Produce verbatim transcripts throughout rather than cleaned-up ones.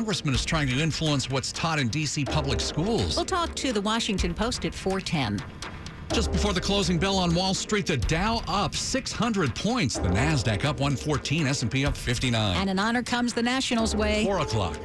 congressman is trying to influence what's taught in D C public schools. We'll talk to the Washington Post at four ten. Just before the closing bell on Wall Street, the Dow up six hundred points. The NASDAQ up one fourteen, S and P up fifty-nine. And an honor comes the Nationals' way. four o'clock.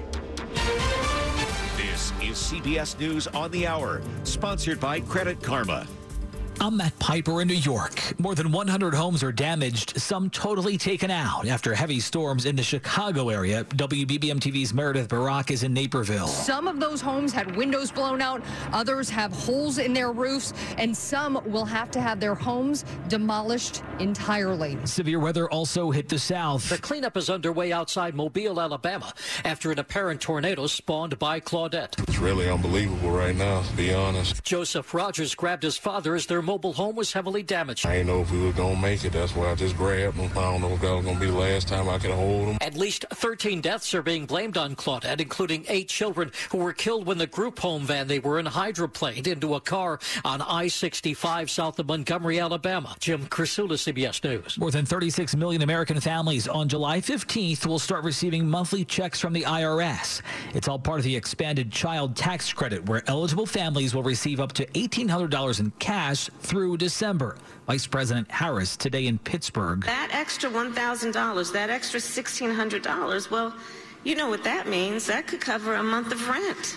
This is C B S News on the Hour, sponsored by Credit Karma. I'm Matt Piper in New York. More than one hundred homes are damaged, some totally taken out after heavy storms in the Chicago area. W B B M T V's Meredith Barak is in Naperville. Some of those homes had windows blown out, others have holes in their roofs, and some will have to have their homes demolished entirely. Severe weather also hit the south. The cleanup is underway outside Mobile, Alabama, after an apparent tornado spawned by Claudette. It's really unbelievable right now, to be honest. Joseph Rogers grabbed his father as their mobile home was heavily damaged. I didn't know if we were going to make it. That's why I just grabbed him. I don't know if that was going to be the last time I could hold him. At least thirteen deaths are being blamed on Claudette, including eight children who were killed when the group home van they were in hydroplaned into a car on I sixty-five south of Montgomery, Alabama. Jim Crisula, C B S News. More than thirty-six million American families on July fifteenth will start receiving monthly checks from the I R S. It's all part of the expanded child tax credit, where eligible families will receive up to eighteen hundred dollars in cash through December. Vice President Harris today in Pittsburgh. That extra one thousand dollars, that extra sixteen hundred dollars, well, you know what that means. That could cover a month of rent,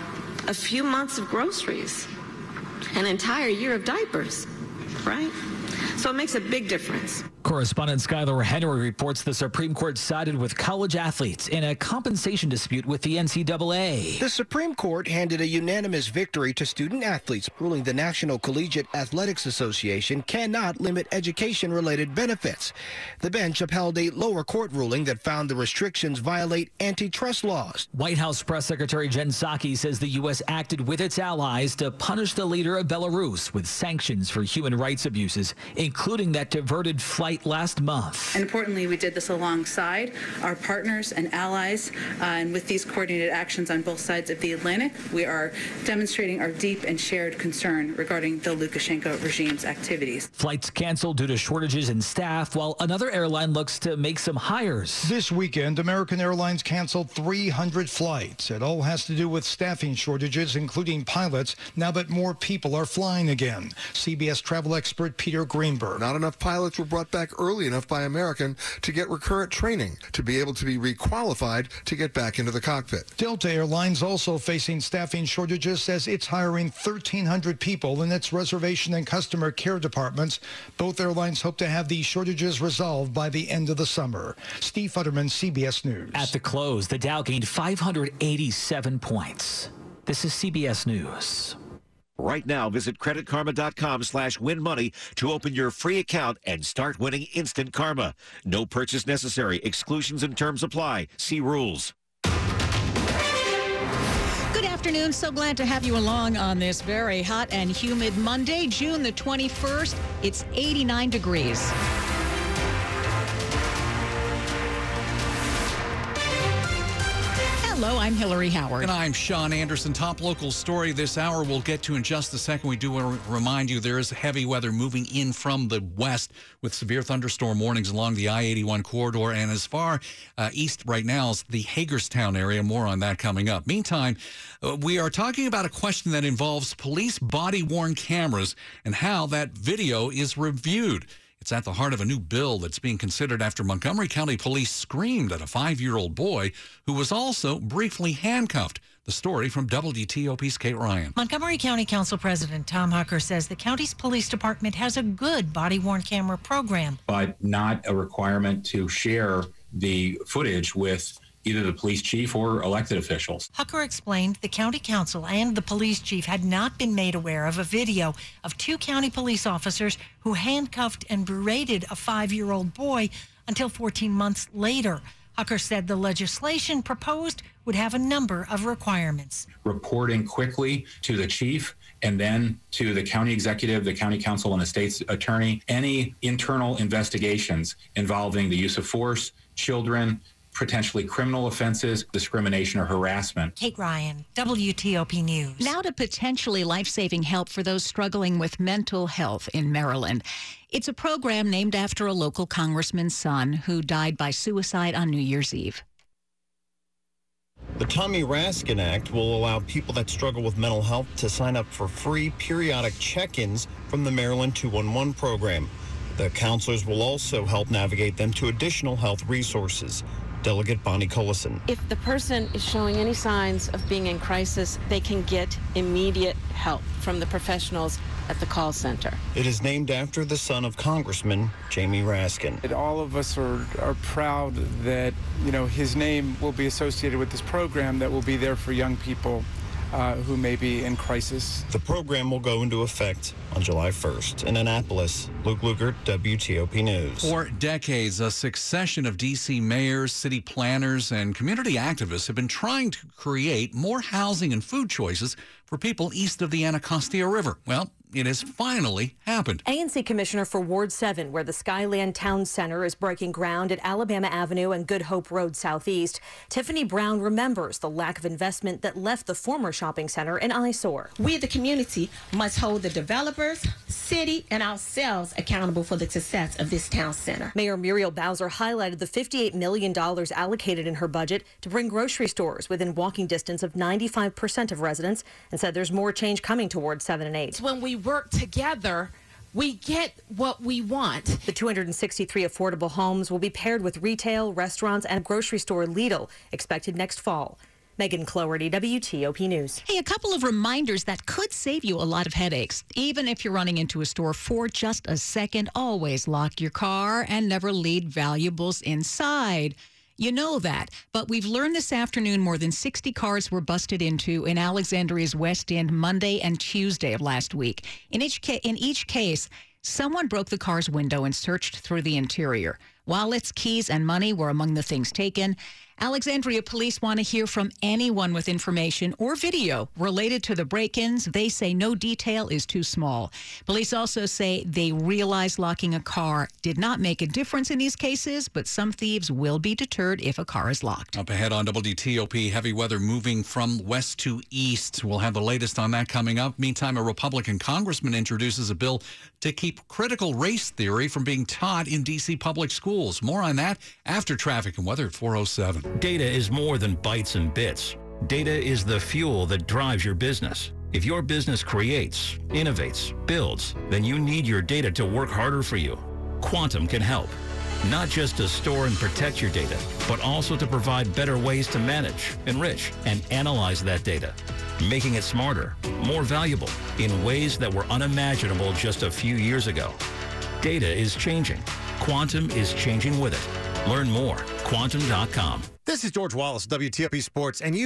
a few months of groceries, an entire year of diapers, right? So it makes a big difference. Correspondent Skylar Henry reports the Supreme Court sided with college athletes in a compensation dispute with the N C double A. The Supreme Court handed a unanimous victory to student athletes, ruling the National Collegiate Athletics Association cannot limit education-related benefits. The bench upheld a lower court ruling that found the restrictions violate antitrust laws. White House Press Secretary Jen Psaki says the U S acted with its allies to punish the leader of Belarus with sanctions for human rights abuses, including that diverted flight last month. And importantly, we did this alongside our partners and allies, uh, and with these coordinated actions on both sides of the Atlantic, we are demonstrating our deep and shared concern regarding the Lukashenko regime's activities. Flights canceled due to shortages in staff, while another airline looks to make some hires. This weekend, American Airlines canceled three hundred flights. It all has to do with staffing shortages, including pilots, now that more people are flying again. C B S travel expert Peter Greenberg. Not enough pilots were brought back early enough by American to get recurrent training to be able to be requalified to get back into the cockpit. Delta Airlines, also facing staffing shortages, says it's hiring thirteen hundred people in its reservation and customer care departments. Both airlines hope to have these shortages resolved by the end of the summer. Steve Futterman, C B S News. At the close, the Dow gained five hundred eighty-seven points. This is C B S News. Right now, visit creditkarma.com slash win money to open your free account and start winning instant karma. No purchase necessary. Exclusions and terms apply. See rules. Good afternoon. So glad to have you along on this very hot and humid Monday, June the twenty-first. It's eighty-nine degrees. Hello, I'm Hillary Howard. And I'm Sean Anderson. Top local story this hour we'll get to in just a second. We do want to remind you there is heavy weather moving in from the west with severe thunderstorm warnings along the I eighty-one corridor. And as far uh, east right now as the Hagerstown area. More on that coming up. Meantime, uh, we are talking about a question that involves police body-worn cameras and how that video is reviewed. It's at the heart of a new bill that's being considered after Montgomery County Police screamed at a five-year-old boy who was also briefly handcuffed. The story from W T O P's Kate Ryan. Montgomery County Council President Tom Hucker says the county's police department has a good body-worn camera program, but not a requirement to share the footage with either the police chief or elected officials. Hucker explained the county council and the police chief had not been made aware of a video of two county police officers who handcuffed and berated a five-year-old boy until fourteen months later. Hucker said the legislation proposed would have a number of requirements. Reporting quickly to the chief and then to the county executive, the county council, and the state's attorney, any internal investigations involving the use of force, children, potentially criminal offenses, discrimination, or harassment. Kate Ryan, W T O P News. Now to potentially life-saving help for those struggling with mental health in Maryland. It's a program named after a local congressman's son who died by suicide on New Year's Eve. The Tommy Raskin Act will allow people that struggle with mental health to sign up for free periodic check-ins from the Maryland two one one program. The counselors will also help navigate them to additional health resources. Delegate Bonnie Cullison. If the person is showing any signs of being in crisis, they can get immediate help from the professionals at the call center. It is named after the son of Congressman Jamie Raskin. And all of us are, are proud that, you know, his name will be associated with this program that will be there for young people uh, who may be in crisis. The program will go into effect on July first. In Annapolis, Luke Lukert, W T O P News. For decades, a succession of D C mayors, city planners, and community activists have been trying to create more housing and food choices for people east of the Anacostia River. Well, it has finally happened. A N C Commissioner for Ward seven, where the Skyland Town Center is breaking ground at Alabama Avenue and Good Hope Road Southeast, Tiffany Brown remembers the lack of investment that left the former shopping center an eyesore. We, the community, must hold the developers, city, and ourselves accountable for the success of this town center. Mayor Muriel Bowser highlighted the fifty-eight million dollars allocated in her budget to bring grocery stores within walking distance of ninety-five percent of residents and said there's more change coming toward seven and eight. When we work together, we get what we want. The two hundred sixty-three affordable homes will be paired with retail, restaurants, and grocery store Lidl, expected next fall. Megan Cloherty, W T O P News. Hey, a couple of reminders that could save you a lot of headaches. Even if you're running into a store for just a second, always lock your car and never leave valuables inside. You know that, but we've learned this afternoon more than sixty cars were busted into in Alexandria's West End Monday and Tuesday of last week. In each, ca- in each case, someone broke the car's window and searched through the interior. Wallets, keys, and money were among the things taken. Alexandria police want to hear from anyone with information or video related to the break-ins. They say no detail is too small. Police also say they realize locking a car did not make a difference in these cases, but some thieves will be deterred if a car is locked. Up ahead on W T O P, heavy weather moving from west to east. We'll have the latest on that coming up. Meantime, a Republican congressman introduces a bill to keep critical race theory from being taught in D C public schools. More on that after traffic and weather at four oh seven. Data is more than bytes and bits. Data is the fuel that drives your business. If your business creates, innovates, builds, then you need your data to work harder for you. Quantum can help. Not just to store and protect your data, but also to provide better ways to manage, enrich, and analyze that data, making it smarter, more valuable, in ways that were unimaginable just a few years ago. Data is changing. Quantum is changing with it. Learn more. Quantum dot com. This is George Wallace, W T O P Sports, and you